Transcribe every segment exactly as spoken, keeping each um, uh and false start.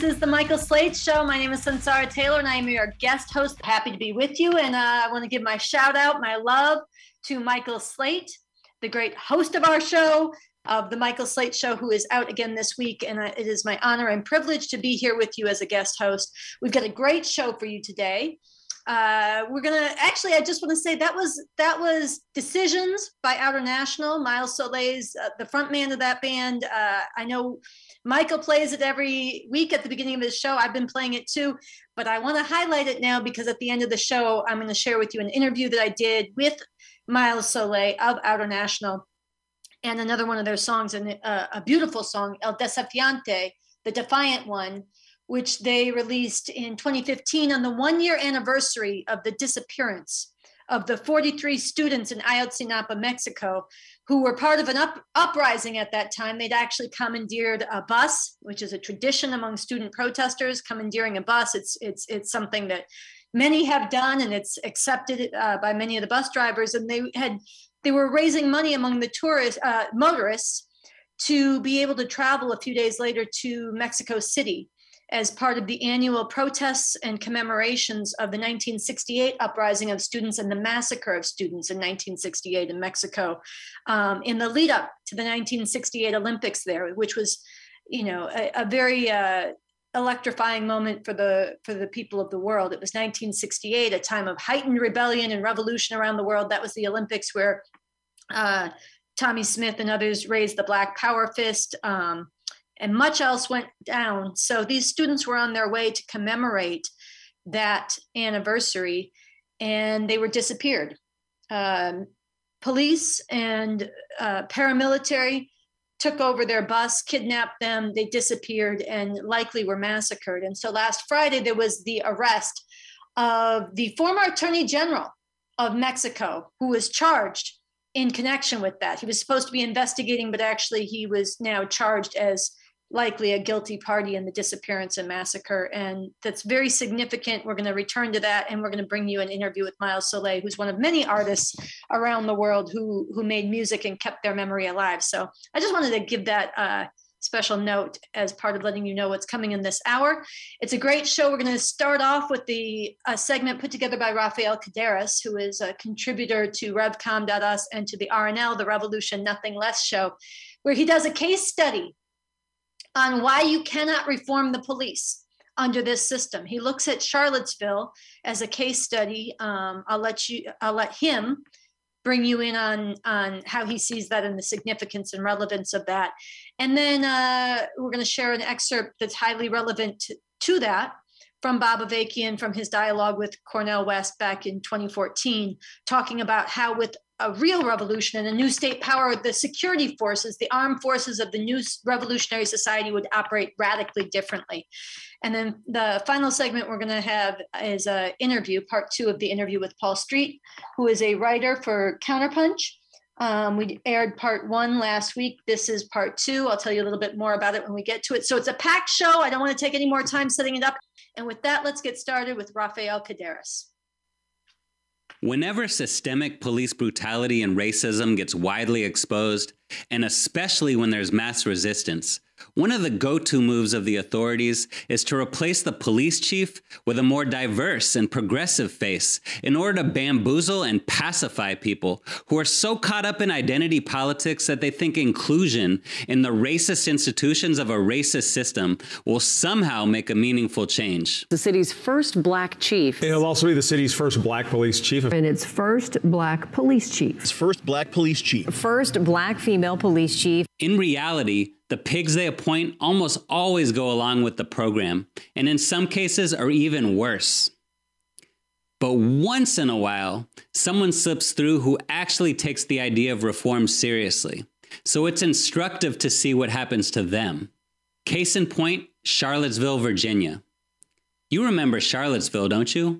This is the Michael Slate Show. My name is Sansara Taylor, and I am your guest host. Happy to be with you, and uh, I want to give my shout out, my love to Michael Slate, the great host of our show, of the Michael Slate Show, who is out again this week, and uh, it is my honor and privilege to be here with you as a guest host. We've got a great show for you today. Uh, we're gonna actually. I just want to say that was that was Decisions by Outer National. Miles Soleil's uh, the front man of that band. Uh, I know Michael plays it every week at the beginning of his show. I've been playing it too, but I want to highlight it now because at the end of the show, I'm going to share with you an interview that I did with Miles Soleil of Outer National, and another one of their songs, and uh, a beautiful song, El Desafiante, the Defiant One, which they released in twenty fifteen on the one-year anniversary of the disappearance of the forty-three students in Ayotzinapa, Mexico, who were part of an up, uprising at that time. They'd actually commandeered a bus, which is a tradition among student protesters, commandeering a bus. It's, it's, it's something that many have done, and it's accepted uh, by many of the bus drivers. And they had they were raising money among the tourist uh, motorists to be able to travel a few days later to Mexico City as part of the annual protests and commemorations of the nineteen sixty-eight uprising of students and the massacre of students in nineteen sixty-eight in Mexico, um, in the lead up to the nineteen sixty-eight Olympics there, which was, you know, a, a very uh, electrifying moment for the for the people of the world. It was nineteen sixty-eight, a time of heightened rebellion and revolution around the world. That was the Olympics where uh, Tommie Smith and others raised the Black Power fist. Um, And much else went down. So these students were on their way to commemorate that anniversary, and they were disappeared. Um, police and uh, paramilitary took over their bus, kidnapped them, they disappeared, and likely were massacred. And so last Friday, there was the arrest of the former Attorney General of Mexico, who was charged in connection with that. He was supposed to be investigating, but actually he was now charged as likely a guilty party in the disappearance and massacre. And that's very significant. We're going to return to that, and we're going to bring you an interview with Miles Soleil, who's one of many artists around the world who, who made music and kept their memory alive. So I just wanted to give that uh, special note as part of letting you know what's coming in this hour. It's a great show. We're going to start off with the uh, segment put together by Rafael Caderas, who is a contributor to revcom dot u s and to the R N L, the Revolution Nothing Less show, where he does a case study on why you cannot reform the police under this system. He looks at Charlottesville as a case study. Um, I'll let you, I'll let him bring you in on, on how he sees that and the significance and relevance of that. And then uh, we're going to share an excerpt that's highly relevant to, to that from Bob Avakian from his dialogue with Cornel West back in twenty fourteen, talking about how with a real revolution and a new state power, the security forces, the armed forces of the new revolutionary society would operate radically differently. And then the final segment we're going to have is an interview, part two of the interview with Paul Street, who is a writer for Counterpunch. Um, we aired part one last week. This is part two. I'll tell you a little bit more about it when we get to it. So it's a packed show. I don't want to take any more time setting it up. And with that, let's get started with Rafael Caderas. Whenever systemic police brutality and racism gets widely exposed, and especially when there's mass resistance, one of the go-to moves of the authorities is to replace the police chief with a more diverse and progressive face in order to bamboozle and pacify people who are so caught up in identity politics that they think inclusion in the racist institutions of a racist system will somehow make a meaningful change. The city's first black chief. It'll also be the city's first black police chief. And its first black police chief. Its first black police chief. First black female police chief. In reality, the pigs they appoint almost always go along with the program, and in some cases are even worse. But once in a while, someone slips through who actually takes the idea of reform seriously. So it's instructive to see what happens to them. Case in point, Charlottesville, Virginia. You remember Charlottesville, don't you?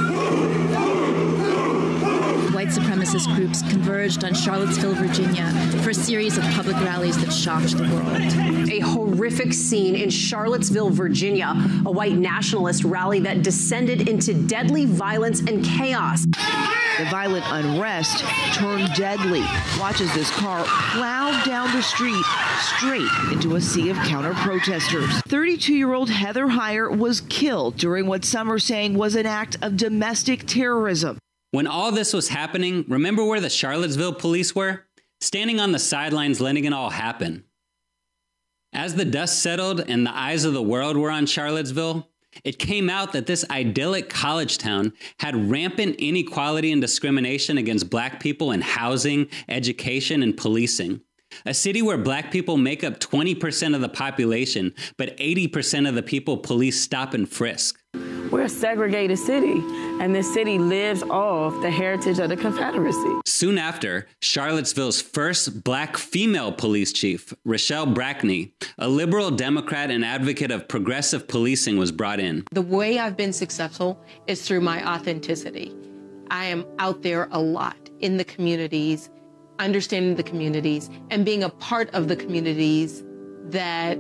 White supremacist groups converged on Charlottesville, Virginia for a series of public rallies that shocked the world. A horrific scene in Charlottesville, Virginia, a white nationalist rally that descended into deadly violence and chaos. The violent unrest turned deadly. Watch as this car plowed down the street straight into a sea of counter-protesters. thirty-two-year-old Heather Heyer was killed during what some are saying was an act of domestic terrorism. When all this was happening, remember where the Charlottesville police were? Standing on the sidelines letting it all happen. As the dust settled and the eyes of the world were on Charlottesville, it came out that this idyllic college town had rampant inequality and discrimination against Black people in housing, education, and policing. A city where Black people make up twenty percent of the population, but eighty percent of the people police stop and frisk. We're a segregated city, and this city lives off the heritage of the Confederacy. Soon after, Charlottesville's first Black female police chief, Rochelle Brackney, a liberal Democrat and advocate of progressive policing, was brought in. The way I've been successful is through my authenticity. I am out there a lot in the communities, understanding the communities, and being a part of the communities that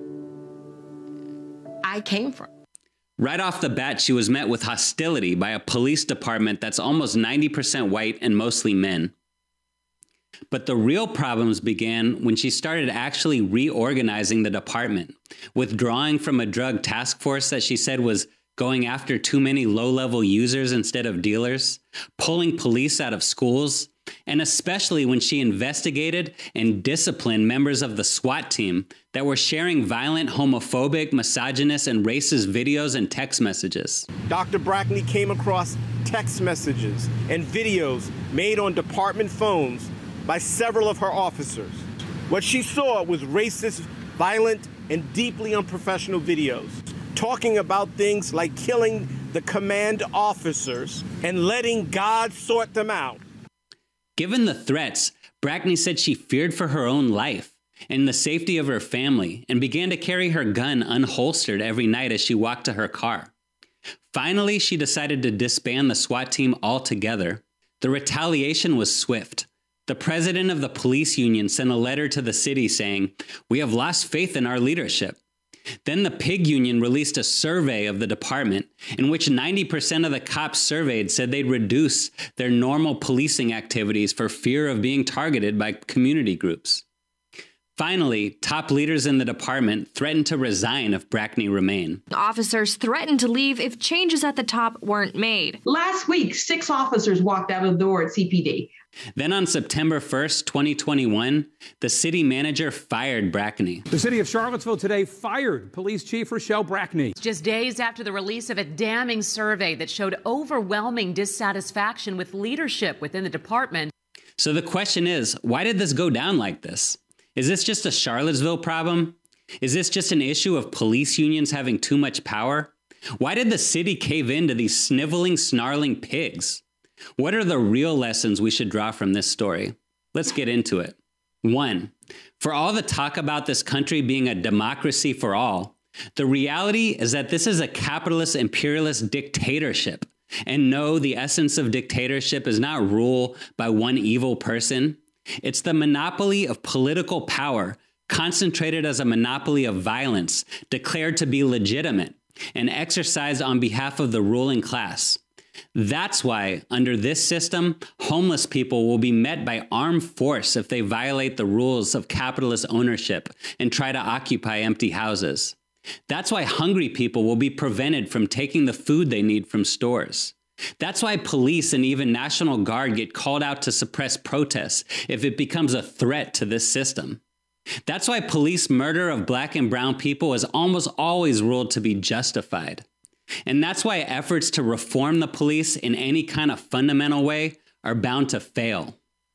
I came from. Right off the bat, she was met with hostility by a police department that's almost ninety percent white and mostly men. But the real problems began when she started actually reorganizing the department, withdrawing from a drug task force that she said was going after too many low-level users instead of dealers, pulling police out of schools, and especially when she investigated and disciplined members of the SWAT team that were sharing violent, homophobic, misogynist, and racist videos and text messages. Doctor Brackney came across text messages and videos made on department phones by several of her officers. What she saw was racist, violent, and deeply unprofessional videos, talking about things like killing the command officers and letting God sort them out. Given the threats, Brackney said she feared for her own life and the safety of her family and began to carry her gun unholstered every night as she walked to her car. Finally, she decided to disband the SWAT team altogether. The retaliation was swift. The president of the police union sent a letter to the city saying, "We have lost faith in our leadership." Then the PIG union released a survey of the department in which ninety percent of the cops surveyed said they'd reduce their normal policing activities for fear of being targeted by community groups. Finally, top leaders in the department threatened to resign if Brackney remained. Officers threatened to leave if changes at the top weren't made. Last week, six officers walked out of the door at C P D. Then on September first, twenty twenty-one, the city manager fired Brackney. The city of Charlottesville today fired Police Chief Rochelle Brackney. Just days after the release of a damning survey that showed overwhelming dissatisfaction with leadership within the department. So the question is, why did this go down like this? Is this just a Charlottesville problem? Is this just an issue of police unions having too much power? Why did the city cave in to these sniveling, snarling pigs? What are the real lessons we should draw from this story? Let's get into it. One, for all the talk about this country being a democracy for all, the reality is that this is a capitalist, imperialist dictatorship. And no, the essence of dictatorship is not rule by one evil person. It's the monopoly of political power, concentrated as a monopoly of violence, declared to be legitimate, and exercised on behalf of the ruling class. That's why, under this system, homeless people will be met by armed force if they violate the rules of capitalist ownership and try to occupy empty houses. That's why hungry people will be prevented from taking the food they need from stores. That's why police and even National Guard get called out to suppress protests if it becomes a threat to this system. That's why police murder of Black and brown people is almost always ruled to be justified. And that's why efforts to reform the police in any kind of fundamental way are bound to fail.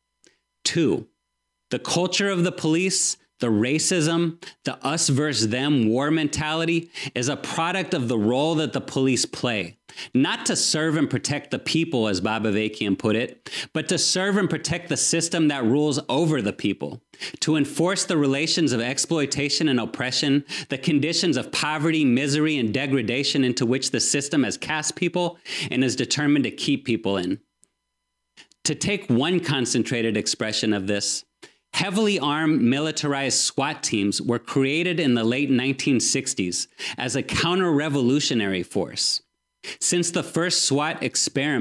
Two, the culture of the police, the racism, the us versus them war mentality is a product of the role that the police play. Not to serve and protect the people, as Bob Avakian put it, but to serve and protect the system that rules over the people, to enforce the relations of exploitation and oppression, the conditions of poverty, misery, and degradation into which the system has cast people and is determined to keep people in. To take one concentrated expression of this, heavily armed militarized SWAT teams were created in the late nineteen sixties as a counter-revolutionary force. Since the first SWAT experiment,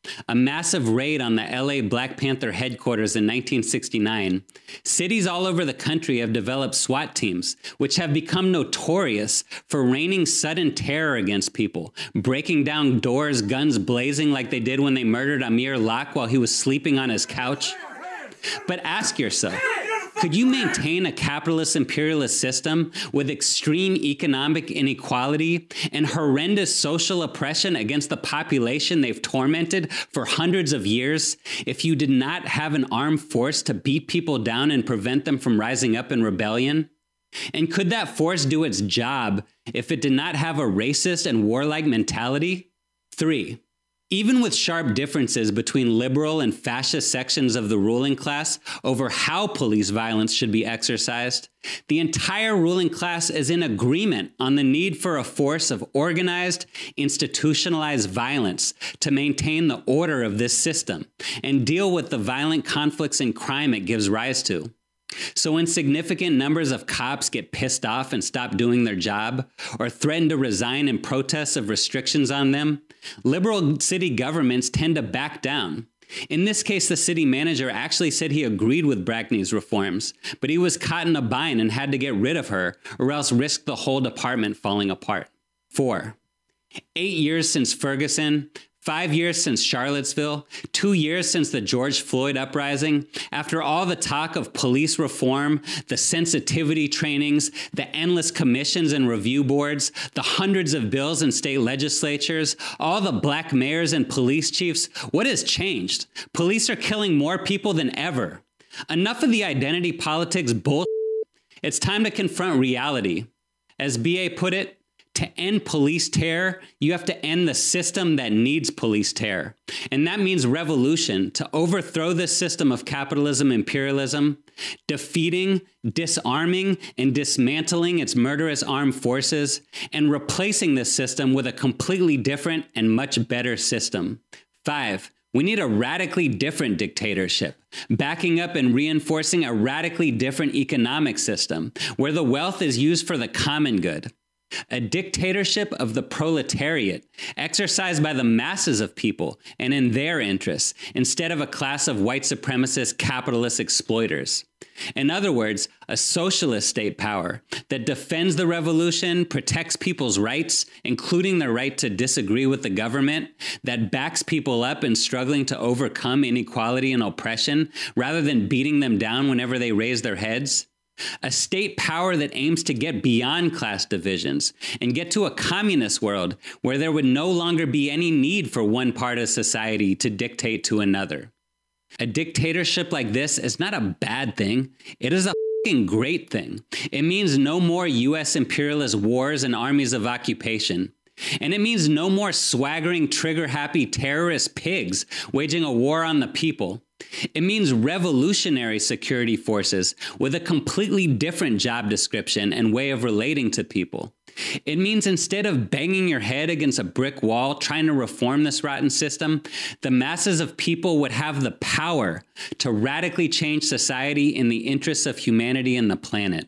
a massive raid on the L A Black Panther headquarters in nineteen sixty-nine, cities all over the country have developed SWAT teams, which have become notorious for raining sudden terror against people, breaking down doors, guns blazing like they did when they murdered Amir Locke while he was sleeping on his couch. But ask yourself, could you maintain a capitalist imperialist system with extreme economic inequality and horrendous social oppression against the population they've tormented for hundreds of years if you did not have an armed force to beat people down and prevent them from rising up in rebellion? And could that force do its job if it did not have a racist and warlike mentality? Three, even with sharp differences between liberal and fascist sections of the ruling class over how police violence should be exercised, the entire ruling class is in agreement on the need for a force of organized, institutionalized violence to maintain the order of this system and deal with the violent conflicts and crime it gives rise to. So when significant numbers of cops get pissed off and stop doing their job or threaten to resign in protest of restrictions on them, liberal city governments tend to back down. In this case, the city manager actually said he agreed with Brackney's reforms, but he was caught in a bind and had to get rid of her or else risk the whole department falling apart. Four, eight years since Ferguson, Five years since Charlottesville, two years since the George Floyd uprising, after all the talk of police reform, the sensitivity trainings, the endless commissions and review boards, the hundreds of bills in state legislatures, all the black mayors and police chiefs, what has changed? Police are killing more people than ever. Enough of the identity politics bullshit. It's time to confront reality. As B A put it, to end police terror, you have to end the system that needs police terror. And that means revolution, to overthrow this system of capitalism, imperialism, defeating, disarming, and dismantling its murderous armed forces, and replacing this system with a completely different and much better system. Five, we need a radically different dictatorship, backing up and reinforcing a radically different economic system, where the wealth is used for the common good. A dictatorship of the proletariat, exercised by the masses of people and in their interests, instead of a class of white supremacist capitalist exploiters. In other words, a socialist state power that defends the revolution, protects people's rights, including the right to disagree with the government, that backs people up in struggling to overcome inequality and oppression, rather than beating them down whenever they raise their heads. A state power that aims to get beyond class divisions and get to a communist world where there would no longer be any need for one part of society to dictate to another. A dictatorship like this is not a bad thing. It is a fucking great thing. It means no more U S imperialist wars and armies of occupation. And it means no more swaggering, trigger-happy terrorist pigs waging a war on the people. It means revolutionary security forces with a completely different job description and way of relating to people. It means instead of banging your head against a brick wall trying to reform this rotten system, the masses of people would have the power to radically change society in the interests of humanity and the planet.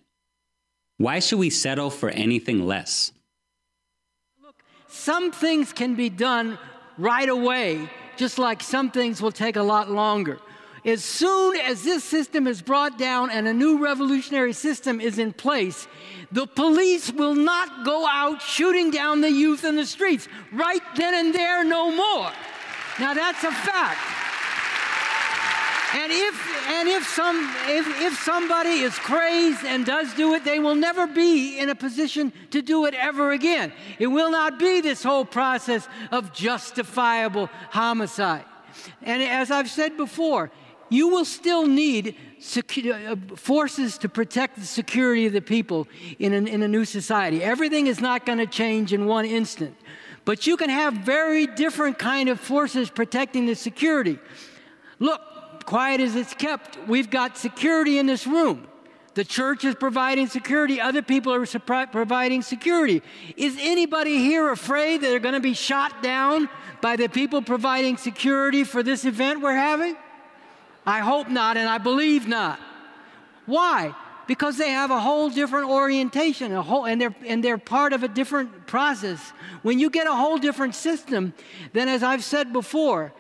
Why should we settle for anything less? Look, some things can be done right away, just like some things will take a lot longer. As soon as this system is brought down and a new revolutionary system is in place, the police will not go out shooting down the youth in the streets. Right then and there, no more. Now that's a fact. And if and if some if, if somebody is crazed and does do it, they will never be in a position to do it ever again. It will not be this whole process of justifiable homicide. And as I've said before, you will still need secu- forces to protect the security of the people in, an, in a new society. Everything is not going to change in one instant. But you can have very different kind of forces protecting the security. Look, quiet as it's kept, we've got security in this room. The church is providing security. Other people are supri- providing security. Is anybody here afraid that they're going to be shot down by the people providing security for this event we're having? I hope not, and I believe not. Why? Because they have a whole different orientation, a whole, and they're and they're part of a different process. When you get a whole different system, then as I've said before,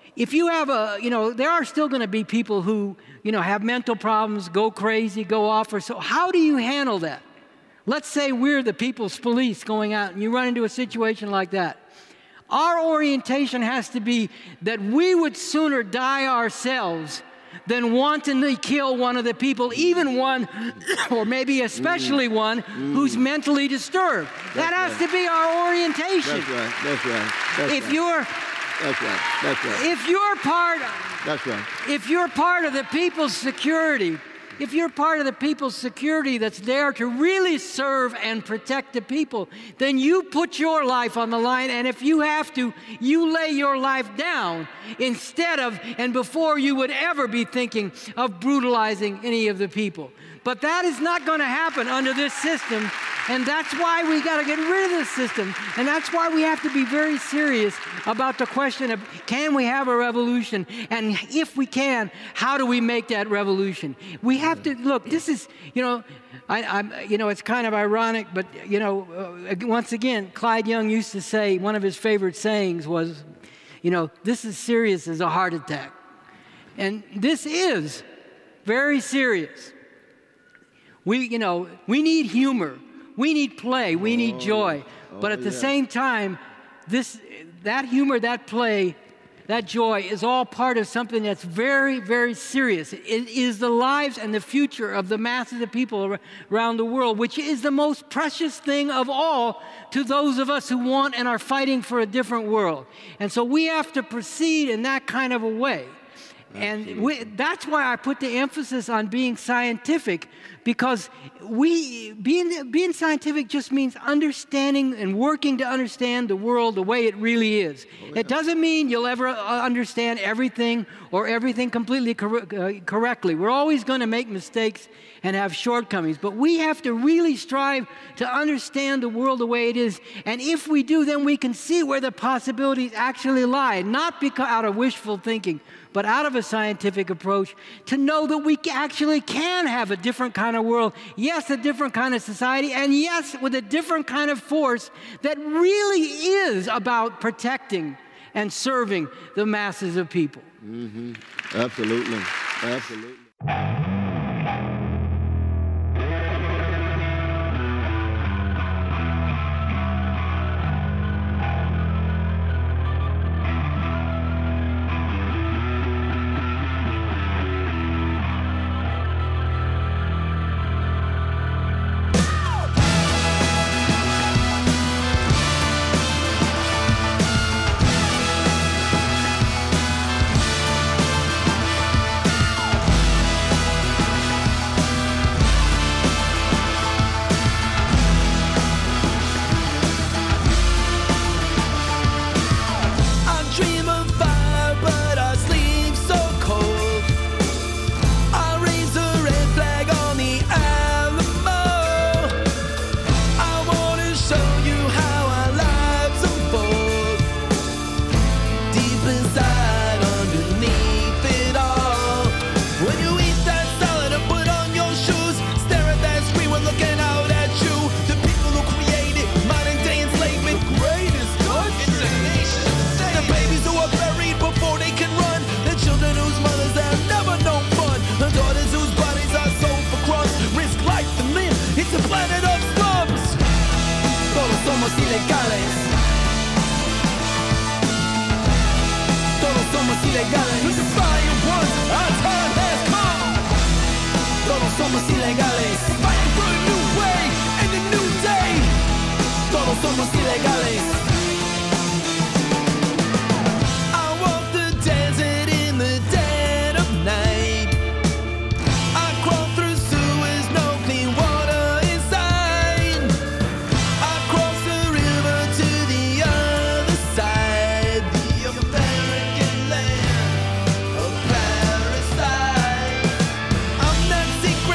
if you have a, you know, there are still going to be people who, you know, have mental problems, go crazy, go off or so. How do you handle that? Let's say we're the people's police going out and you run into a situation like that. Our orientation has to be that we would sooner die ourselves than wantonly kill one of the people, even one, or maybe especially mm. one, mm. who's mentally disturbed. That's that has right. to be our orientation. That's right. That's right. That's if right. you're, that's right. That's right. If you're part, that's right. If you're part of the people's security, if you're part of the people's security that's there to really serve and protect the people, then you put your life on the line, and if you have to, you lay your life down instead of and before you would ever be thinking of brutalizing any of the people. But that is not going to happen under this system, and that's why we got to get rid of this system, and that's why we have to be very serious about the question of, can we have a revolution? And if we can, how do we make that revolution? We have to, look, this is, you know, I, I'm, you know, it's kind of ironic, but, you know, uh, once again, Clyde Young used to say, one of his favorite sayings was, you know, this is serious as a heart attack. And this is very serious. We, you know, we need humor, we need play, we need oh, joy. Oh, but at the yeah. same time, this, that humor, that play, that joy is all part of something that's very, very serious. It is the lives and the future of the masses of people around the world, which is the most precious thing of all to those of us who want and are fighting for a different world. And so we have to proceed in that kind of a way. And we, that's why I put the emphasis on being scientific, because we being being scientific just means understanding and working to understand the world the way it really is. Oh, yeah. It doesn't mean you'll ever understand everything or everything completely cor- uh, correctly. We're always going to make mistakes and have shortcomings, but we have to really strive to understand the world the way it is. And if we do, then we can see where the possibilities actually lie, not because out of wishful thinking, but out of a scientific approach, to know that we actually can have a different kind of world, yes, a different kind of society, and yes, with a different kind of force that really is about protecting and serving the masses of people. Mm-hmm. Absolutely. Absolutely.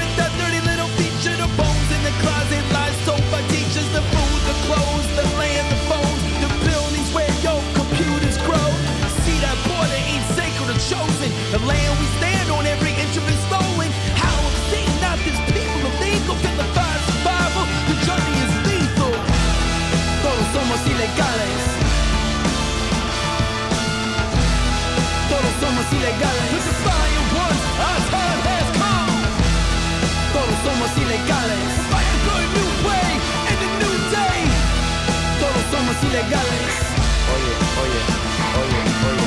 Closet lies sold by teachers, the food, the clothes, the land, ilegales. Oye, oye, oye, oye.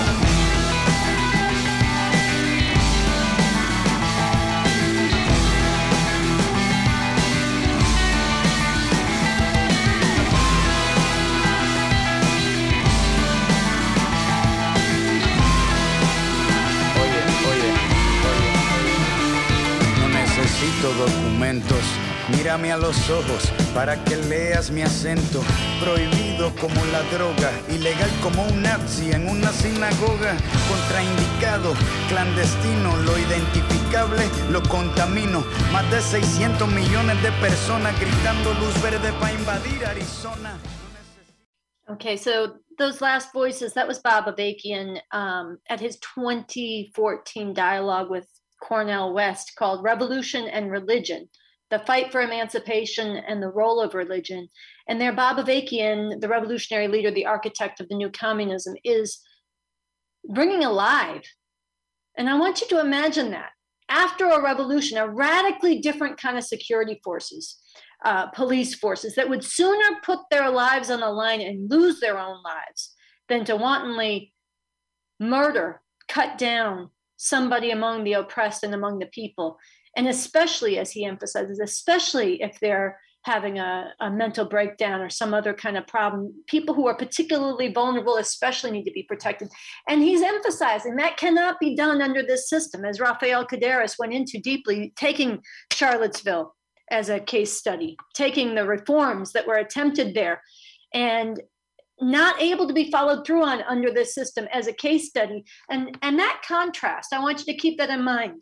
Necesito documentos, mírame a los ojos para que leas mi acento. Prohibido como la droga, ilegal como un nazi en una sinagoga. Contraindicado, clandestino, lo identificable lo contamino. Más de seiscientos millones de personas gritando luz verde para invadir Arizona. Okay, so those last voices, that was Bob Avakian um, at his twenty fourteen dialogue with Cornel West called Revolution and Religion, the Fight for Emancipation and the Role of Religion. And there, Bob Avakian, the revolutionary leader, the architect of the new communism, is bringing alive. And I want you to imagine that after a revolution, a radically different kind of security forces, uh, police forces that would sooner put their lives on the line and lose their own lives than to wantonly murder, cut down somebody among the oppressed and among the people. And especially, as he emphasizes, especially if they're having a, a mental breakdown or some other kind of problem, people who are particularly vulnerable especially need to be protected. And he's emphasizing that cannot be done under this system, as Rafael Caderas went into deeply, taking Charlottesville as a case study, taking the reforms that were attempted there and not able to be followed through on under this system as a case study. And, and that contrast, I want you to keep that in mind.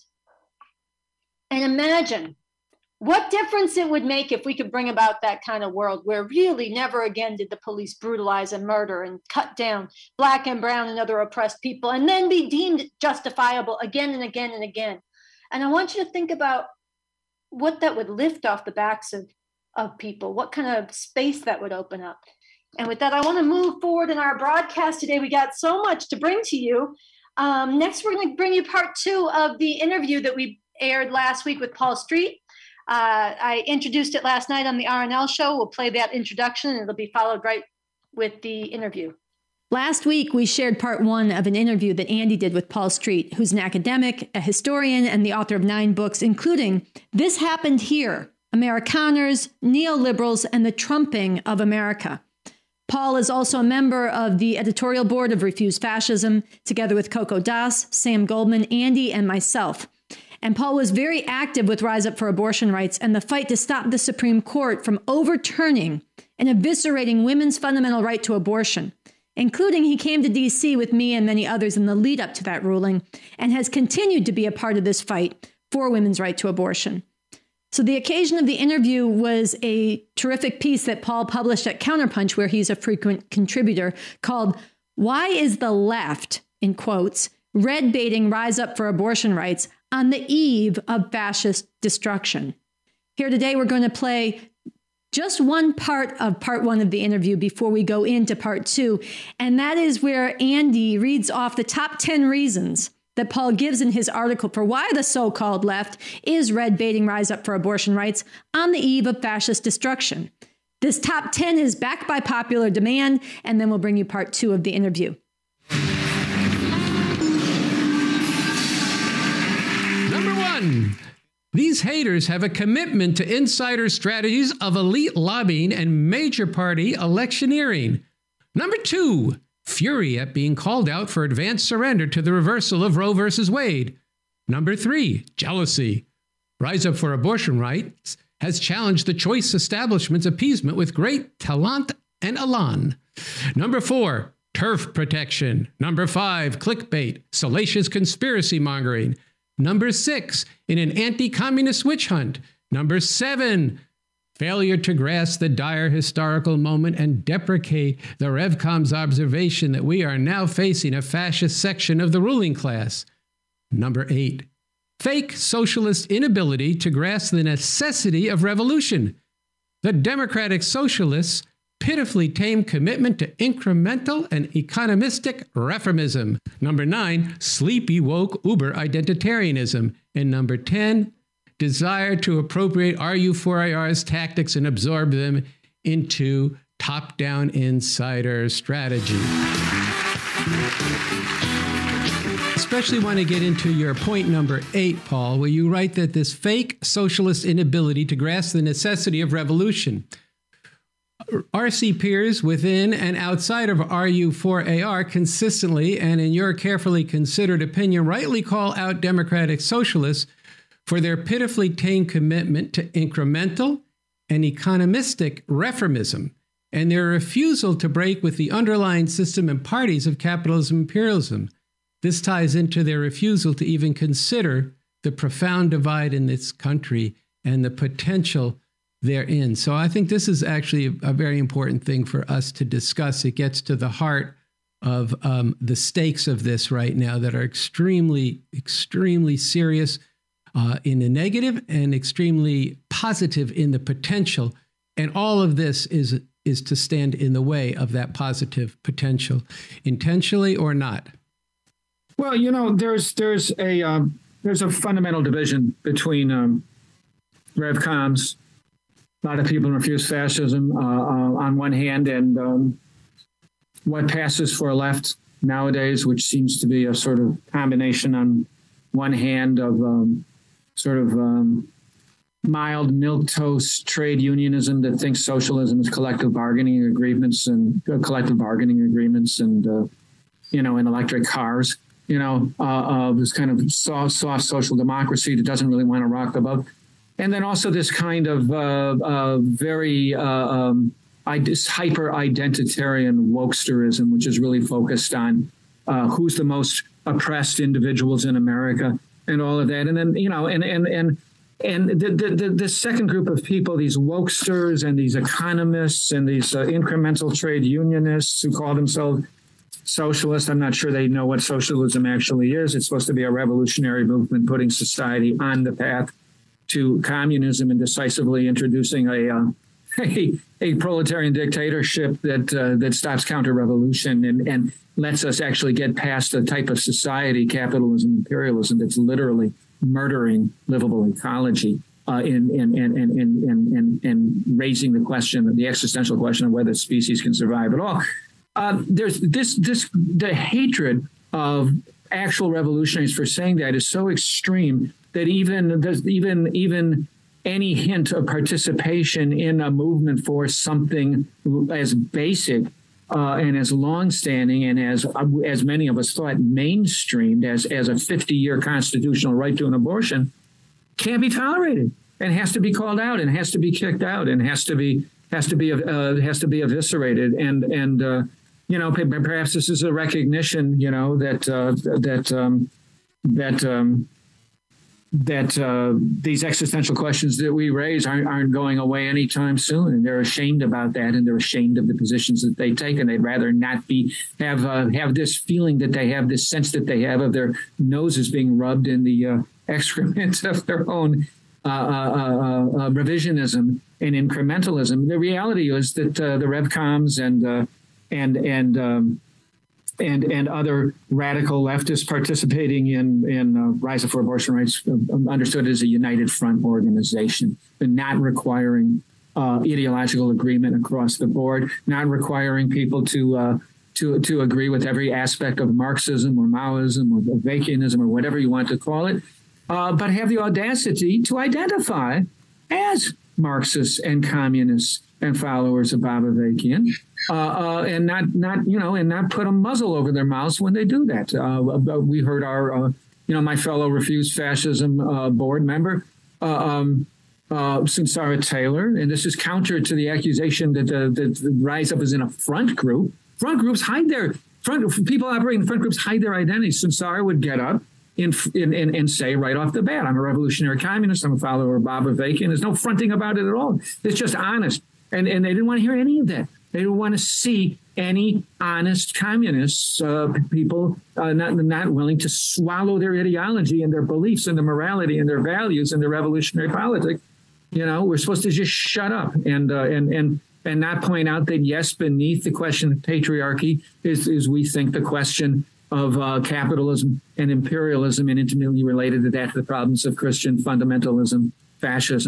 And imagine what difference it would make if we could bring about that kind of world where really never again did the police brutalize and murder and cut down Black and brown and other oppressed people and then be deemed justifiable again and again and again. And I want you to think about what that would lift off the backs of, of people, what kind of space that would open up. And with that, I want to move forward in our broadcast today. We got so much to bring to you. Um, next, we're going to bring you part two of the interview that we aired last week with Paul Street. Uh, I introduced it last night on the R N L show. We'll play that introduction, and it'll be followed right with the interview. Last week, we shared part one of an interview that Andy did with Paul Street, who's an academic, a historian, and the author of nine books, including This Happened Here, Amerikaners, Neoliberals, and the Trumping of America. Paul is also a member of the editorial board of Refuse Fascism, together with Coco Das, Sam Goldman, Andy, and myself. And Paul was very active with Rise Up for Abortion Rights and the fight to stop the Supreme Court from overturning and eviscerating women's fundamental right to abortion, including he came to D C with me and many others in the lead up to that ruling and has continued to be a part of this fight for women's right to abortion. So the occasion of the interview was a terrific piece that Paul published at Counterpunch, where he's a frequent contributor, called Why is the Left, in quotes, red baiting Rise Up for Abortion Rights on the eve of fascist destruction? Here today, we're going to play just one part of part one of the interview before we go into part two. And that is where Andy reads off the top ten reasons that Paul gives in his article for why the so-called left is red baiting Rise Up for Abortion Rights on the eve of fascist destruction. This top ten is backed by popular demand, and then we'll bring you part two of the interview. Number one, these haters have a commitment to insider strategies of elite lobbying and major party electioneering. Number two, fury at being called out for advanced surrender to the reversal of Roe versus Wade. Number three, jealousy. Rise Up for Abortion Rights has challenged the choice establishment's appeasement with great talent and elan. Number four, turf protection. Number five, clickbait, salacious conspiracy mongering. Number six, in an anti-communist witch hunt. Number seven, failure to grasp the dire historical moment and deprecate the RevCom's observation that we are now facing a fascist section of the ruling class. Number eight, fake socialist inability to grasp the necessity of revolution. The democratic socialists' pitifully tame commitment to incremental and economistic reformism. Number nine, sleepy woke uber identitarianism. And number ten, desire to appropriate R U four I R's tactics and absorb them into top-down insider strategy. Especially want to get into your point number eight, Paul, where you write that this fake socialist inability to grasp the necessity of revolution. R C peers within and outside of R U four A R consistently and in your carefully considered opinion rightly call out democratic socialists for their pitifully tame commitment to incremental and economistic reformism and their refusal to break with the underlying system and parties of capitalism and imperialism. This ties into their refusal to even consider the profound divide in this country and the potential therein. So I think this is actually a, a very important thing for us to discuss. It gets to the heart of um, the stakes of this right now that are extremely, extremely serious uh, in the negative and extremely positive in the potential. And all of this is, is to stand in the way of that positive potential, intentionally or not. Well, you know, there's there's a um, there's a fundamental division between um, RevComs. A lot of people refuse fascism uh, uh, on one hand, and um, what passes for a left nowadays, which seems to be a sort of combination on one hand of um, sort of um, mild milquetoast trade unionism that thinks socialism is collective bargaining agreements and uh, collective bargaining agreements and uh, you know, and electric cars. You know, uh, uh, this kind of soft, soft social democracy that doesn't really want to rock the boat. And then also this kind of uh, uh, very uh, um, hyper-identitarian wokesterism, which is really focused on uh, who's the most oppressed individuals in America and all of that. And then, you know, and and and and the the, the, the second group of people, these wokesters and these economists and these uh, incremental trade unionists who call themselves socialists. I'm not sure they know what socialism actually is. It's supposed to be a revolutionary movement putting society on the path to communism and decisively introducing a uh, a, a proletarian dictatorship that uh, that stops counter-revolution and, and lets us actually get past the type of society, capitalism, imperialism, that's literally murdering livable ecology uh, in, in, in, in, in, in, in, in raising the question, the existential question of whether species can survive at all. Uh, there's this this the hatred of actual revolutionaries for saying that is so extreme that even there's even even any hint of participation in a movement for something as basic uh, and as longstanding and as as many of us thought mainstreamed as as a fifty-year constitutional right to an abortion can't be tolerated and has to be called out and has to be kicked out and has to be has to be uh, has to be eviscerated and and. Uh, You know, perhaps this is a recognition, you know, that uh, that um, that um, that uh, these existential questions that we raise aren't, aren't going away anytime soon, and they're ashamed about that, and they're ashamed of the positions that they take, and they'd rather not be have uh, have this feeling that they have this sense that they have of their noses being rubbed in the uh, excrement of their own uh, uh, uh, uh, revisionism and incrementalism. The reality is that uh, the RevComs and uh, and and um, and and other radical leftists participating in in uh, Rise Up for Abortion Rights, uh, understood as a united front organization, and not requiring uh, ideological agreement across the board, not requiring people to uh, to to agree with every aspect of Marxism or Maoism or Avakianism or whatever you want to call it, uh, but have the audacity to identify as Marxists and communists and followers of Bob Avakian, uh, uh, and not, not, you know, and not put a muzzle over their mouths when they do that. Uh, we heard our, uh, you know, my fellow Refuse Fascism uh, board member, uh, um, uh, Sunsara Taylor, and this is counter to the accusation that the, the Rise Up is in a front group. Front groups hide their front people operating in front groups hide their identities. Sunsara would get up in, in, in, and say right off the bat, I'm a revolutionary communist. I'm a follower of Bob Avakian. There's no fronting about it at all. It's just honest. And, and they didn't want to hear any of that. They didn't want to see any honest communists, uh, people uh, not, not willing to swallow their ideology and their beliefs and their morality and their values and their revolutionary politics. You know, we're supposed to just shut up and uh, and and and not point out that, yes, beneath the question of patriarchy is, is we think, the question of uh, capitalism and imperialism, and intimately related to that, the problems of Christian fundamentalism, fascism,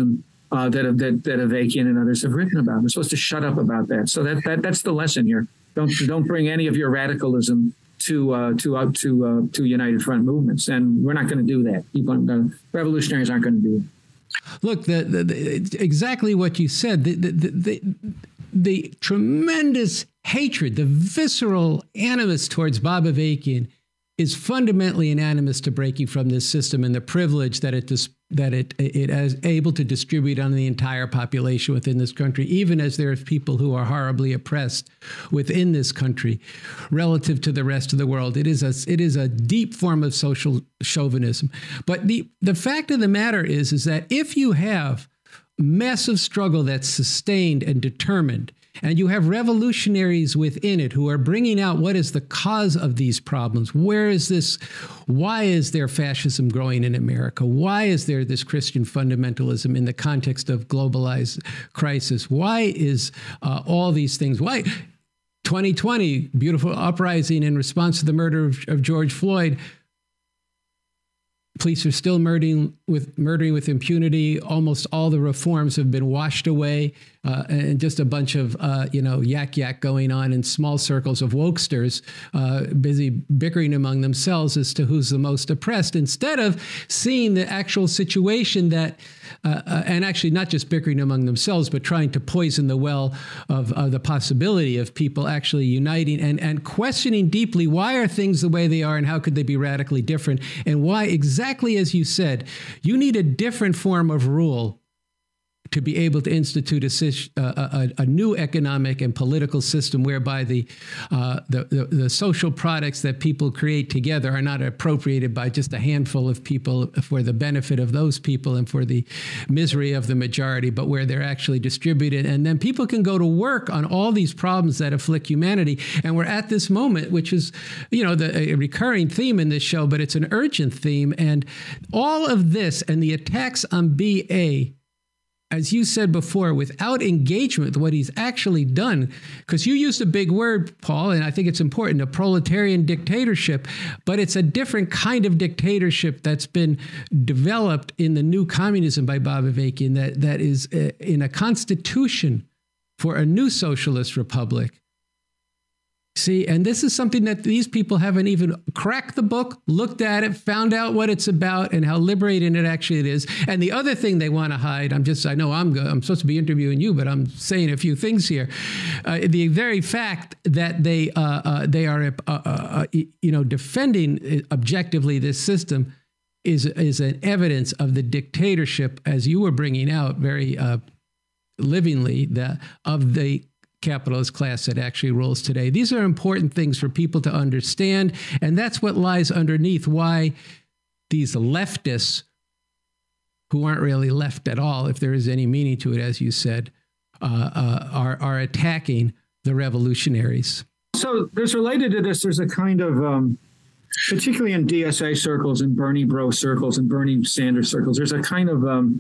uh, that, that that Avakian and others have written about. We're supposed to shut up about that. So that, that that's the lesson here. Don't don't bring any of your radicalism to uh, to uh, to uh, to United Front movements, and we're not going to do that. People, uh, revolutionaries aren't going to do it. Look, the, the, the, exactly what you said. The, the, the, the, the tremendous hatred, the visceral animus towards Bob Avakian is fundamentally an animus to breaking from this system and the privilege that it dis- that it it is able to distribute on the entire population within this country, even as there are people who are horribly oppressed within this country relative to the rest of the world. It is a it is a deep form of social chauvinism. But the the fact of the matter is is that if you have massive struggle that's sustained and determined, and you have revolutionaries within it who are bringing out what is the cause of these problems. Where is this? Why is there fascism growing in America? Why is there this Christian fundamentalism in the context of globalized crisis? Why is uh, all these things? Why? twenty twenty, beautiful uprising in response to the murder of, of George Floyd. Police are still murdering with murdering with impunity. Almost all the reforms have been washed away, uh, and just a bunch of uh, you know yak yak going on in small circles of wokesters, uh, busy bickering among themselves as to who's the most oppressed, instead of seeing the actual situation that, uh, uh, and actually not just bickering among themselves, but trying to poison the well of uh, the possibility of people actually uniting and and questioning deeply why are things the way they are and how could they be radically different, and why exactly. Exactly as you said, you need a different form of rule to be able to institute a, a, a new economic and political system whereby the, uh, the, the the social products that people create together are not appropriated by just a handful of people for the benefit of those people and for the misery of the majority, but where they're actually distributed. And then people can go to work on all these problems that afflict humanity. And we're at this moment, which is, you know, the a recurring theme in this show, but it's an urgent theme. And all of this and the attacks on B A, as you said before, without engagement with what he's actually done, because you used a big word, Paul, and I think it's important, a proletarian dictatorship, but it's a different kind of dictatorship that's been developed in the new communism by Bob Avakian that, that is uh, in a constitution for a new socialist republic. See, and this is something that these people haven't even cracked the book, looked at it, found out what it's about and how liberating it actually it is. And the other thing they want to hide, I'm just, I know I'm I'm supposed to be interviewing you, but I'm saying a few things here. Uh, the very fact that they uh, uh, they are, uh, uh, you know, defending objectively this system is is an evidence of the dictatorship, as you were bringing out very uh, livingly, that of the capitalist class that actually rules today. These are important things for people to understand, and that's what lies underneath why these leftists, who aren't really left at all, if there is any meaning to it, as you said, uh, uh, are, are attacking the revolutionaries. So there's related to this, there's a kind of, um, particularly in D S A circles and Bernie bro circles and Bernie Sanders circles, there's a kind of um,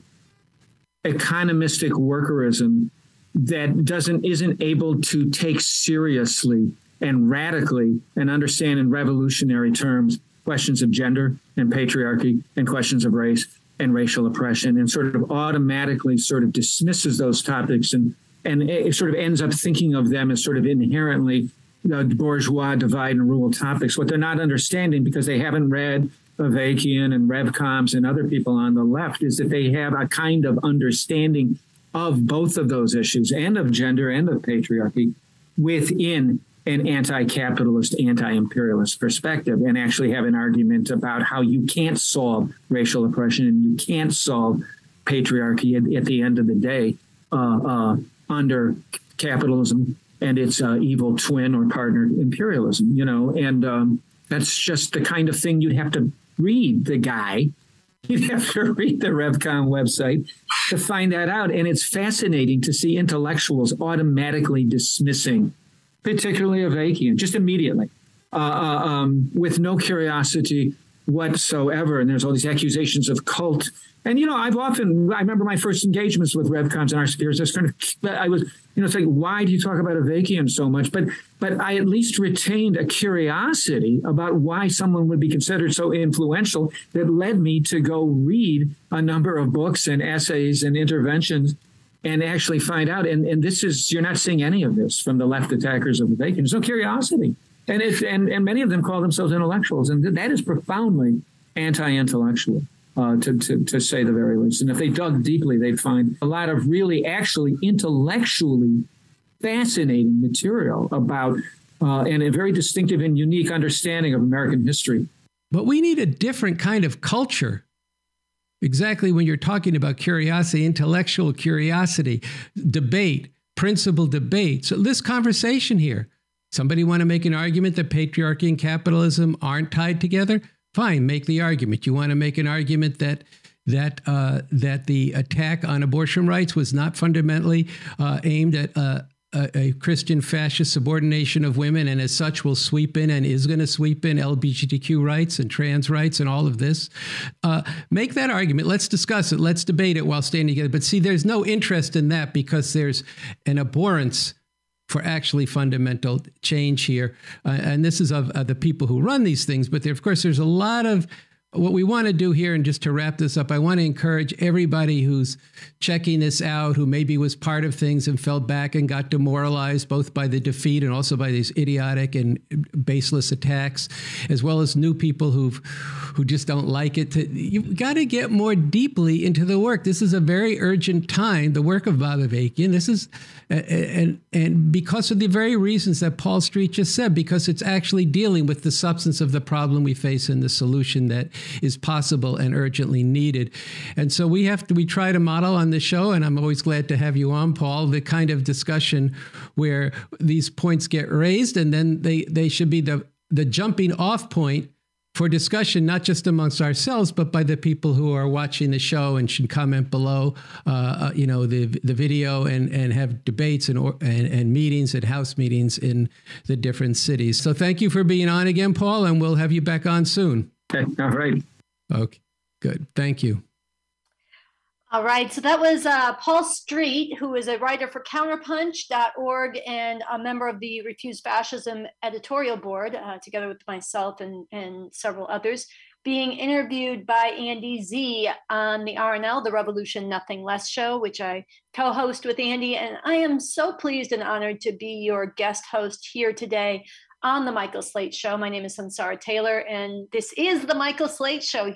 economistic workerism that doesn't isn't able to take seriously and radically and understand in revolutionary terms questions of gender and patriarchy and questions of race and racial oppression, and sort of automatically sort of dismisses those topics and and it sort of ends up thinking of them as sort of inherently uh, bourgeois divide and rule topics. What they're not understanding, because they haven't read Avakian and Revcoms and other people on the left, is that they have a kind of understanding of both of those issues and of gender and of patriarchy within an anti-capitalist, anti-imperialist perspective, and actually have an argument about how you can't solve racial oppression and you can't solve patriarchy at, at the end of the day uh, uh, under capitalism and its uh, evil twin or partner imperialism, you know, and um, that's just the kind of thing you'd have to read the guy. You'd have to read the Revcom website to find that out. And it's fascinating to see intellectuals automatically dismissing, particularly Avakian, just immediately, uh, uh, um, with no curiosity whatsoever. And there's all these accusations of cult. And, you know, I've often, I remember my first engagements with RevComs and our spheres, just kind of, I was, you know, saying, why do you talk about Avakian so much? But but I at least retained a curiosity about why someone would be considered so influential that led me to go read a number of books and essays and interventions and actually find out. And, and this is, you're not seeing any of this from the left attackers of Avakian. There's no curiosity. And, it, and, and many of them call themselves intellectuals. And that is profoundly anti-intellectual. Uh, to, to, to say the very least. And if they dug deeply, they'd find a lot of really actually intellectually fascinating material about uh, and a very distinctive and unique understanding of American history. But we need a different kind of culture. Exactly when you're talking about curiosity, intellectual curiosity, debate, principled debate. So this conversation here, somebody want to make an argument that patriarchy and capitalism aren't tied together? Fine, make the argument. You want to make an argument that that uh, that the attack on abortion rights was not fundamentally uh, aimed at uh, a, a Christian fascist subordination of women, and as such will sweep in and is going to sweep in L G B T Q rights and trans rights and all of this. Uh, make that argument. Let's discuss it. Let's debate it while standing together. But see, there's no interest in that because there's an abhorrence for actually fundamental change here. Uh, and this is of uh, the people who run these things. But there, of course, there's a lot of what we want to do here. And just to wrap this up, I want to encourage everybody who's checking this out, who maybe was part of things and fell back and got demoralized both by the defeat and also by these idiotic and baseless attacks, as well as new people who've who just don't like it. To, you've got to get more deeply into the work. This is a very urgent time, the work of Bob Avakian. This is, uh, and, and because of the very reasons that Paul Street just said, because it's actually dealing with the substance of the problem we face and the solution that is possible and urgently needed. And so we have to, we try to model on the show, and I'm always glad to have you on, Paul, the kind of discussion where these points get raised, and then they, they should be the, the jumping off point for discussion, not just amongst ourselves, but by the people who are watching the show and should comment below, uh, you know, the the video and, and have debates and, or, and and meetings and house meetings in the different cities. So thank you for being on again, Paul, and we'll have you back on soon. Okay, all right. Okay, good. Thank you. All right, so that was uh, Paul Street, who is a writer for counterpunch dot org and a member of the Refuse Fascism editorial board, uh, together with myself and, and several others, being interviewed by Andy Z on the R N L, the Revolution Nothing Less show, which I co-host with Andy. And I am so pleased and honored to be your guest host here today on the Michael Slate Show. My name is Sansara Taylor, and this is the Michael Slate Show.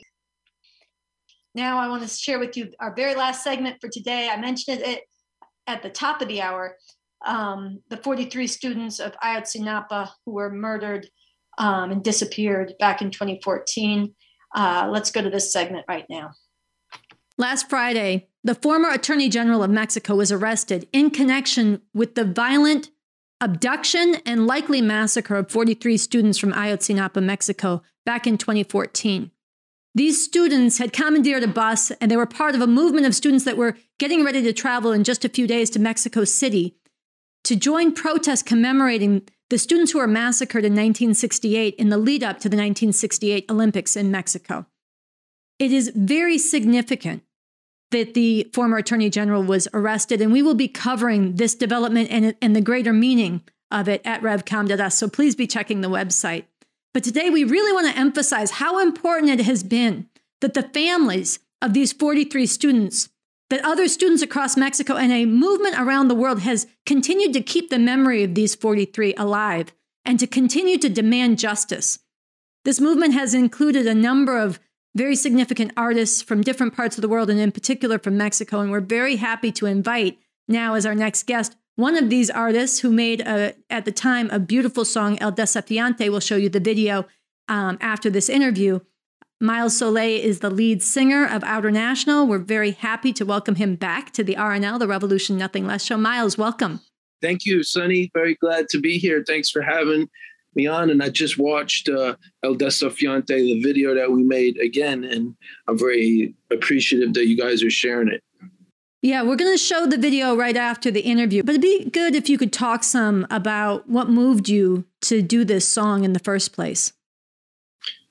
Now I want to share with you our very last segment for today. I mentioned it at the top of the hour. Um, the forty-three students of Ayotzinapa who were murdered um, and disappeared back in twenty fourteen. Uh, let's go to this segment right now. Last Friday, the former Attorney General of Mexico was arrested in connection with the violent abduction and likely massacre of forty-three students from Ayotzinapa, Mexico, back in twenty fourteen. These students had commandeered a bus, and they were part of a movement of students that were getting ready to travel in just a few days to Mexico City to join protests commemorating the students who were massacred in nineteen sixty-eight in the lead up to the nineteen sixty-eight Olympics in Mexico. It is very significant that the former Attorney General was arrested, and we will be covering this development and, and the greater meaning of it at revcom dot u s, so please be checking the website. But today we really want to emphasize how important it has been that the families of these forty-three students, that other students across Mexico and a movement around the world has continued to keep the memory of these forty-three alive and to continue to demand justice. This movement has included a number of very significant artists from different parts of the world, and in particular from Mexico. And we're very happy to invite now as our next guest one of these artists who made, a, at the time, a beautiful song, El Desafiante. We'll show you the video um, after this interview. Miles Soleil is the lead singer of Outer National. We're very happy to welcome him back to the R N L, the Revolution Nothing Less show. Miles, welcome. Thank you, Sunny. Very glad to be here. Thanks for having me on. And I just watched uh, El Desafiante, the video that we made again, and I'm very appreciative that you guys are sharing it. Yeah, we're going to show the video right after the interview, but it'd be good if you could talk some about what moved you to do this song in the first place.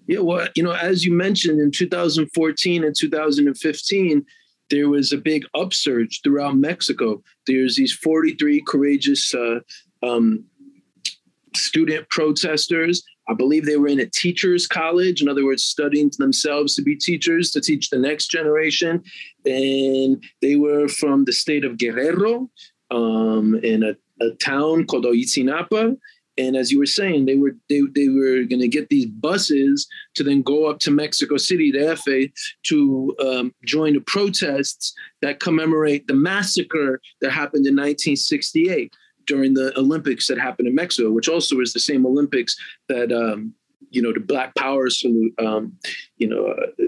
Yeah, well, you know, as you mentioned, in two thousand fourteen and two thousand fifteen, there was a big upsurge throughout Mexico. There's these forty-three courageous uh, um, student protesters. I believe they were in a teachers' college, in other words, studying themselves to be teachers, to teach the next generation. And they were from the state of Guerrero, um, in a, a town called Ayotzinapa. And as you were saying, they were they, they were going to get these buses to then go up to Mexico City, the F A, to um, join the protests that commemorate the massacre that happened in nineteen sixty-eight during the Olympics that happened in Mexico, which also is the same Olympics that, um, you know, the Black Power salute, um, you know, uh,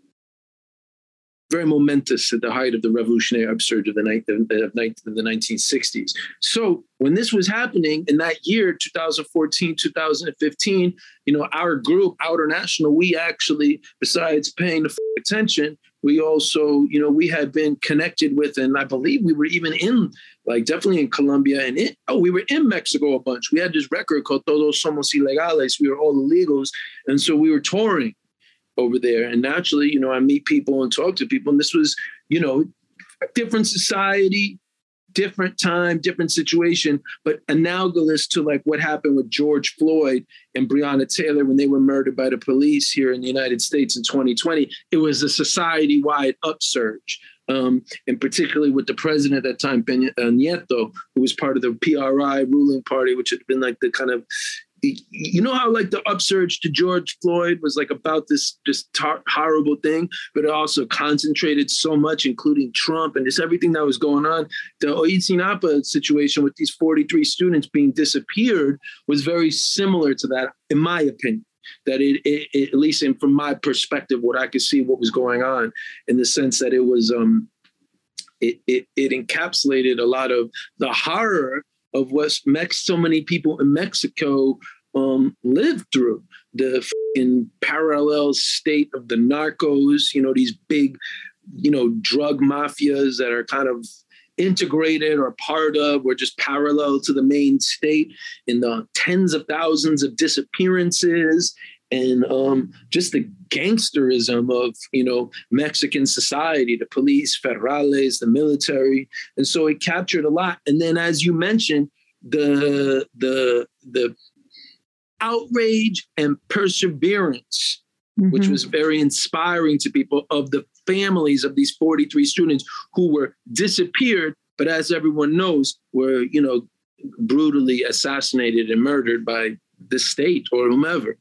very momentous at the height of the revolutionary upsurge of the, ni- of the nineteen sixties. So when this was happening in that year, two thousand fourteen, two thousand fifteen, you know, our group, Outer National, we actually, besides paying the f- attention, we also, you know, we had been connected with, and I believe we were even in, like definitely in Colombia and in, oh, we were in Mexico a bunch. We had this record called Todos Somos Ilegales. We were all illegals. And so we were touring over there. And naturally, you know, I meet people and talk to people. And this was, you know, a different society, different time, different situation, but analogous to like what happened with George Floyd and Breonna Taylor when they were murdered by the police here in the United States in twenty twenty. It was a society-wide upsurge. Um, and particularly with the president at that time, Peña Nieto, who was part of the P R I ruling party, which had been like the kind of, you know how like the upsurge to George Floyd was like about this just tar- horrible thing, but it also concentrated so much, including Trump and just everything that was going on. The Ayotzinapa situation with these forty-three students being disappeared was very similar to that, in my opinion. That it, it, it at least in, from my perspective, what I could see what was going on, in the sense that it was, um, it, it, it encapsulated a lot of the horror of what Mex- so many people in Mexico um, lived through. The fucking parallel state of the narcos, you know, these big, you know, drug mafias that are kind of integrated or part of or just parallel to the main state, in the tens of thousands of disappearances, and um, just the gangsterism of, you know, Mexican society, the police, federales, the military. And so it captured a lot. And then, as you mentioned, the, the, the outrage and perseverance, mm-hmm. which was very inspiring to people, of the families of these forty-three students who were disappeared, but as everyone knows, were, you know, brutally assassinated and murdered by the state or whomever.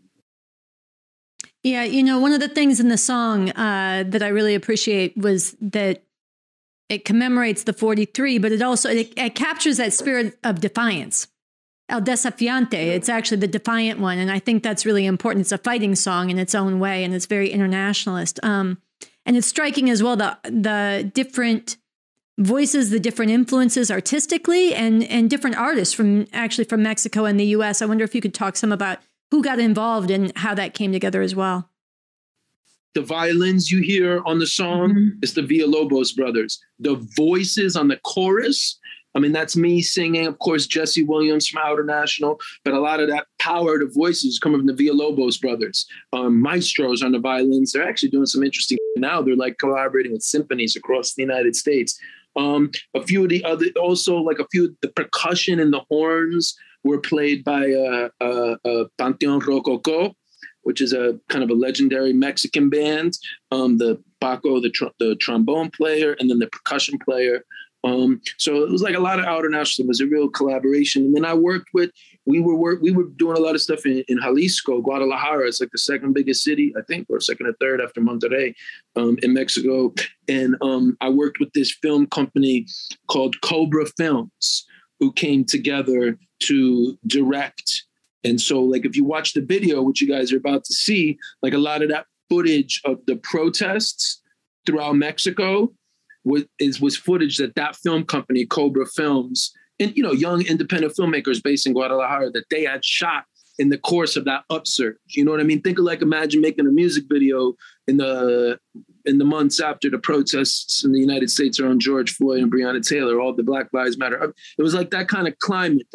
Yeah, you know, one of the things in the song uh, that I really appreciate was that it commemorates the forty-three, but it also it, it captures that spirit of defiance. El Desafiante, it's actually the defiant one, and I think that's really important. It's a fighting song in its own way, and it's very internationalist. Um, and it's striking as well, the the different voices, the different influences artistically, and and different artists from actually from Mexico and the U S. I wonder if you could talk some about who got involved and how that came together as well. The violins you hear on the song mm-hmm. is the Villalobos brothers. The voices on the chorus, I mean, that's me singing, of course, Jesse Williams from Outer National, but a lot of that power to voices come from the Villalobos brothers. Um, maestros on the violins. They're actually doing some interesting now. They're like collaborating with symphonies across the United States. Um, a few of the other, also like a few, the percussion and the horns were played by uh, uh, uh, Panteon Rococo, which is a kind of a legendary Mexican band. Um, the Paco, the, tr- the trombone player, and then the percussion player. Um, so it was like a lot of Outer National. It was a real collaboration. And then I worked with, we were work, we were doing a lot of stuff in, in Jalisco, Guadalajara. It's like the second biggest city, I think, or second or third after Monterrey, um, in Mexico. And um, I worked with this film company called Cobra Films, who came together to direct. And so, like, if you watch the video, which you guys are about to see, like a lot of that footage of the protests throughout Mexico was, is, was footage that that film company, Cobra Films, and, you know, young independent filmmakers based in Guadalajara, that they had shot in the course of that upsurge. You know what I mean? Think of like, imagine making a music video in the in the months after the protests in the United States around George Floyd and Breonna Taylor, all the Black Lives Matter. It was like that kind of climate there.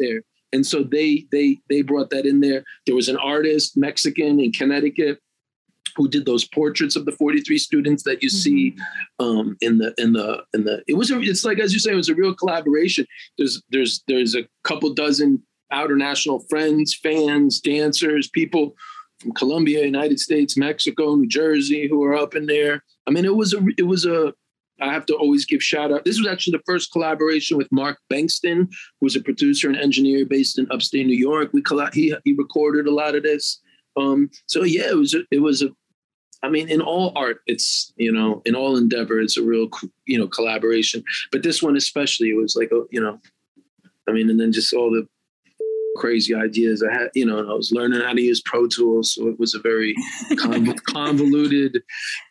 And so they they they brought that in there. There was an artist, Mexican in Connecticut, who did those portraits of the forty-three students that you mm-hmm. see um, in the in the in the. It was a, it's like, as you say, it was a real collaboration. There's there's there's a couple dozen outer national friends, fans, dancers, people from Colombia, United States, Mexico, New Jersey, who are up in there. I mean, it was a it was a. I have to always give shout out. This was actually the first collaboration with Mark Bankston, who was a producer and engineer based in upstate New York. We colla- he he recorded a lot of this. Um, so yeah, it was a, it was a. I mean, in all art, it's, you know, in all endeavor, it's a real, you know, collaboration. But this one especially, it was like, a, you know, I mean, and then just all the crazy ideas I had, you know, and I was learning how to use Pro Tools, so it was a very conv- convoluted.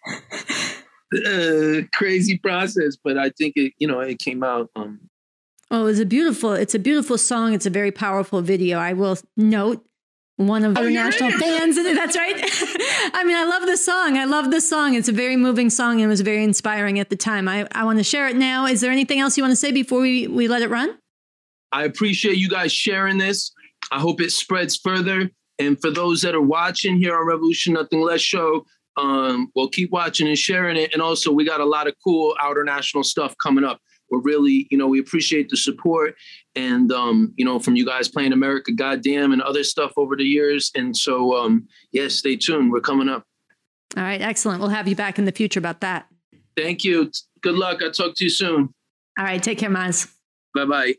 Uh, crazy process, but I think it, you know, it came out. Um, oh, it's a beautiful, it's a beautiful song. It's a very powerful video. I will note one of our oh, national fans. That's right. I mean, I love the song. I love the song. It's a very moving song and it was very inspiring at the time. I, I want to share it now. Is there anything else you want to say before we, we let it run? I appreciate you guys sharing this. I hope it spreads further. And for those that are watching here on Revolution Nothing Less show, Um, well, keep watching and sharing it. And also, we got a lot of cool outer national stuff coming up. We're really, you know, we appreciate the support and, um, you know, from you guys playing America Goddamn and other stuff over the years. And so, um, yeah, stay tuned. We're coming up. All right. Excellent. We'll have you back in the future about that. Thank you. Good luck. I'll talk to you soon. All right. Take care, Maz. Bye-bye.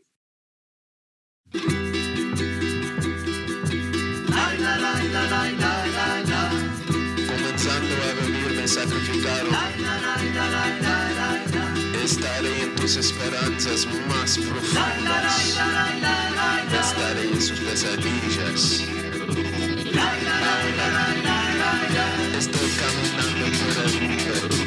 Sacrificado. Estaré en tus esperanzas más profundas. Estaré en sus pesadillas. Estoy caminando por el mundo.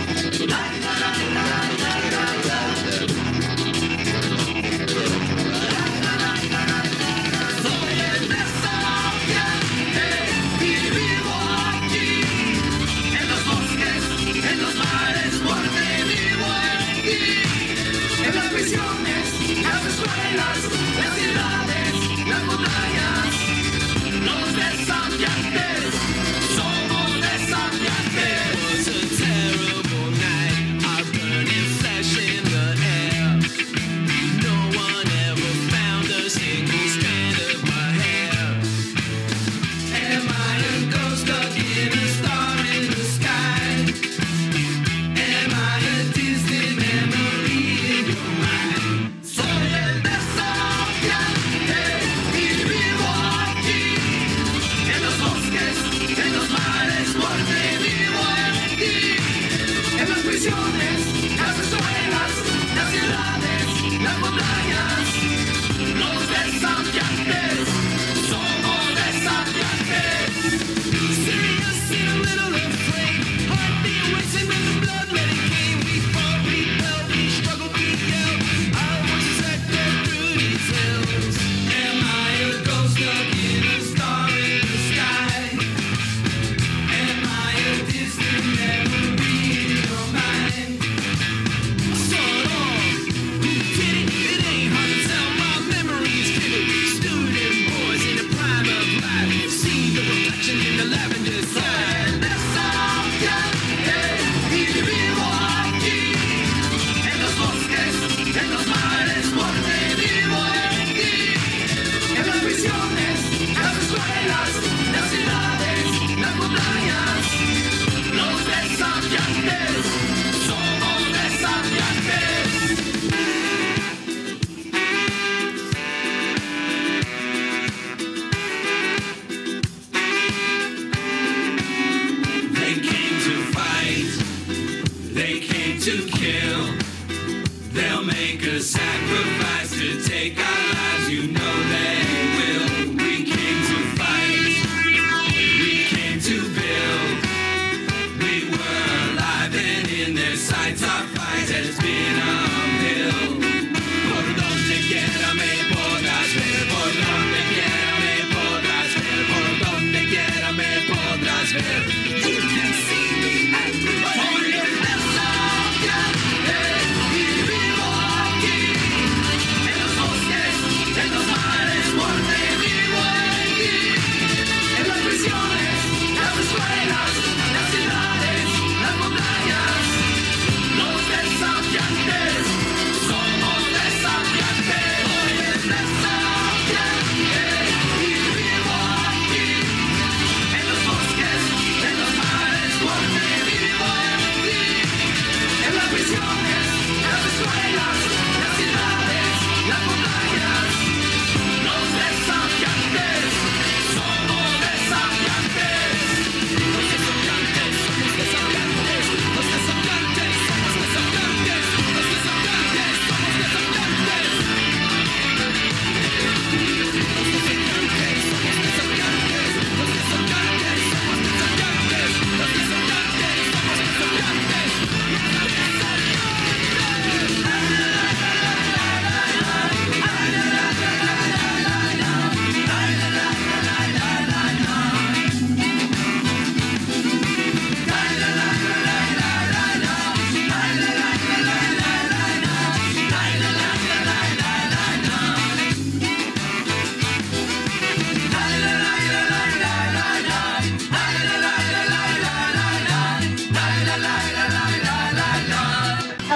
One day.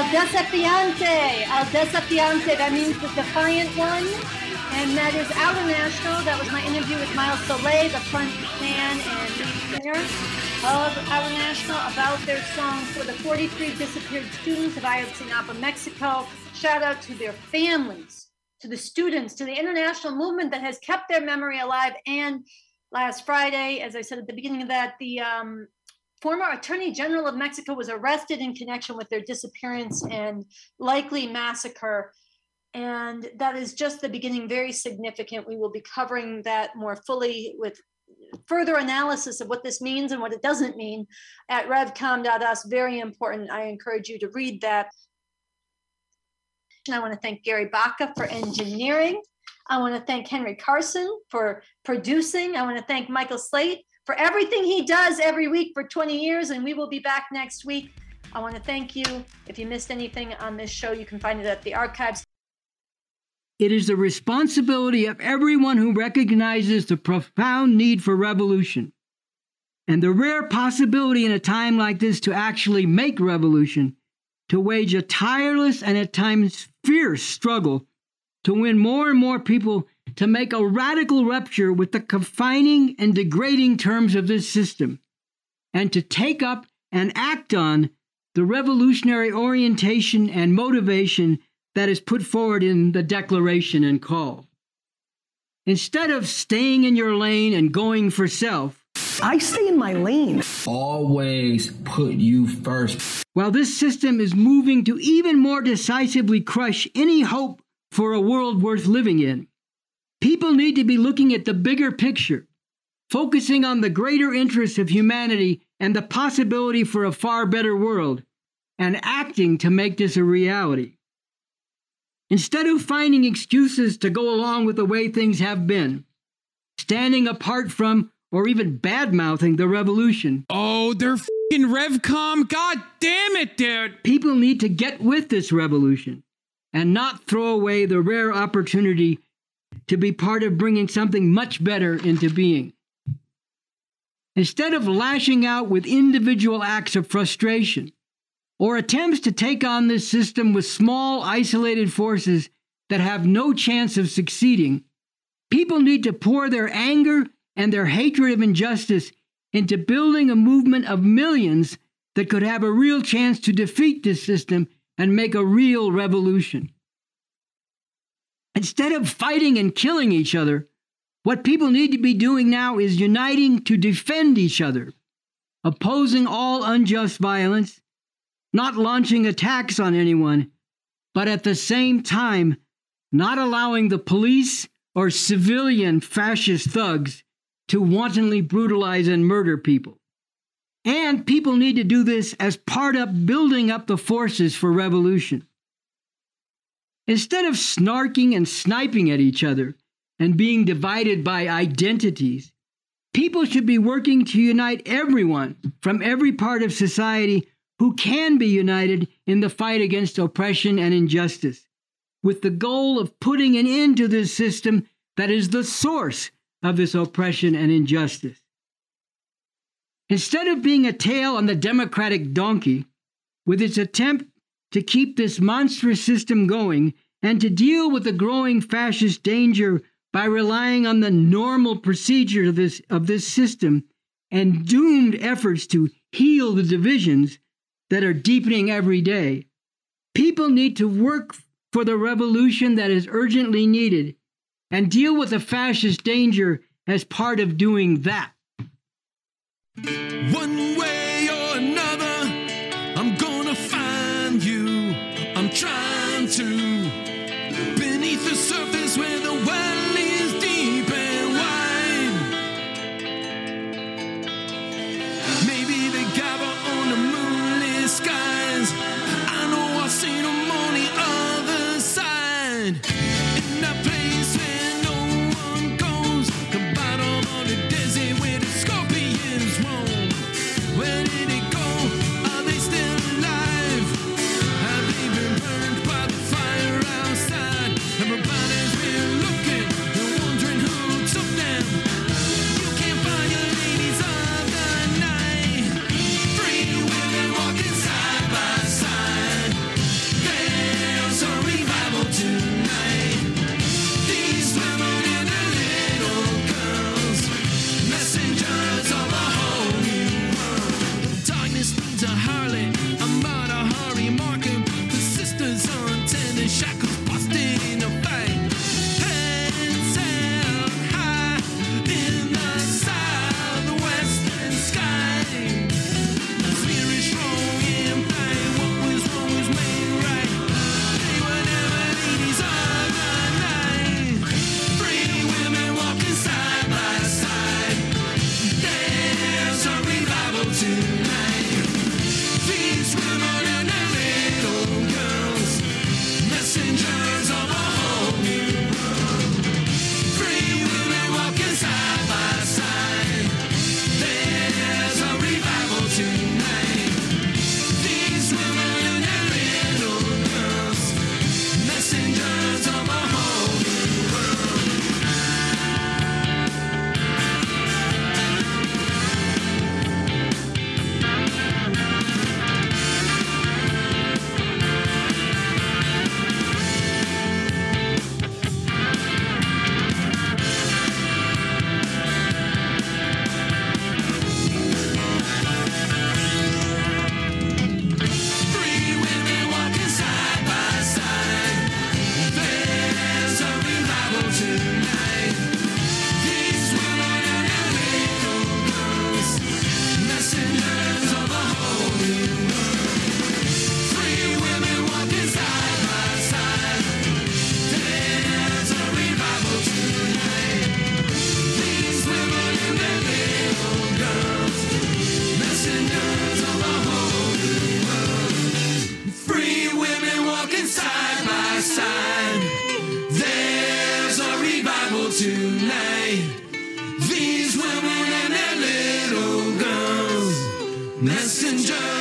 Desafiante. El Desafiante, that means the defiant one. And that is Outer National. That was my interview with Miles Soleil, the front man and lead singer of Outer National, about their song for the forty-three disappeared students of Ayotzinapa, Mexico. Shout out to their families, to the students, to the international movement that has kept their memory alive. And last Friday, as I said at the beginning of that, the um, former Attorney General of Mexico was arrested in connection with their disappearance and likely massacre. And that is just the beginning, very significant. We will be covering that more fully with further analysis of what this means and what it doesn't mean at revcom dot u s. Very important. I encourage you to read that. And I want to thank Gary Baca for engineering. I want to thank Henry Carson for producing. I want to thank Michael Slate for everything he does every week for twenty years, and we will be back next week. I want to thank you. If you missed anything on this show, you can find it at the archives. It is the responsibility of everyone who recognizes the profound need for revolution and the rare possibility in a time like this to actually make revolution, to wage a tireless and at times fierce struggle to win more and more people to make a radical rupture with the confining and degrading terms of this system, and to take up and act on the revolutionary orientation and motivation that is put forward in the Declaration and Call. Instead of staying in your lane and going for self, I stay in my lane. Always put you first. While this system is moving to even more decisively crush any hope for a world worth living in, people need to be looking at the bigger picture, focusing on the greater interests of humanity and the possibility for a far better world, and acting to make this a reality. Instead of finding excuses to go along with the way things have been, standing apart from or even bad-mouthing the revolution. Oh, they're f***ing Revcom? God damn it, dude! People need to get with this revolution and not throw away the rare opportunity to be part of bringing something much better into being. Instead of lashing out with individual acts of frustration, or attempts to take on this system with small, isolated forces that have no chance of succeeding, people need to pour their anger and their hatred of injustice into building a movement of millions that could have a real chance to defeat this system and make a real revolution. Instead of fighting and killing each other, what people need to be doing now is uniting to defend each other, opposing all unjust violence, not launching attacks on anyone, but at the same time, not allowing the police or civilian fascist thugs to wantonly brutalize and murder people. And people need to do this as part of building up the forces for revolution. Instead of snarking and sniping at each other and being divided by identities, people should be working to unite everyone from every part of society who can be united in the fight against oppression and injustice, with the goal of putting an end to this system that is the source of this oppression and injustice. Instead of being a tail on the Democratic donkey, with its attempt to keep this monstrous system going and to deal with the growing fascist danger by relying on the normal procedure of this, of this system and doomed efforts to heal the divisions that are deepening every day, people need to work for the revolution that is urgently needed and deal with the fascist danger as part of doing that. One way or another, I'm gonna find you. I'm trying to. Beneath the surface where the well is deep and wide. Maybe they gather on the moonlit skies. I know I've seen them on the other side. In that place where no one goes, the bottom of the desert where the scorpions roam. Where did it go? Are they still alive? Have they been burned by the fire tonight. These women and their little girls, messengers.